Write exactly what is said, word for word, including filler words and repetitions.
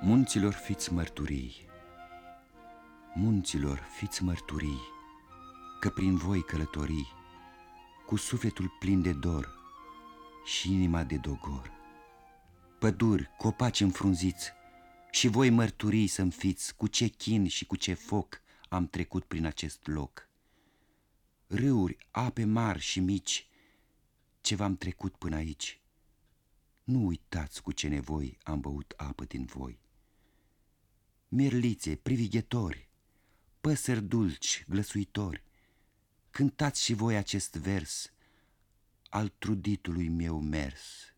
Munților fiți mărturii, munților fiți mărturii, că prin voi călătorii, cu sufletul plin de dor și inima de dogor. Păduri, copaci înfrunziți, și voi mărturii să-mi fiți cu ce chin și cu ce foc am trecut prin acest loc. Râuri, ape mari și mici, ce v-am trecut până aici, nu uitați cu ce nevoi am băut apă din voi. Mirlițe, privighetori, păsări dulci, glăsuitori, cântați și voi acest vers al truditului meu mers.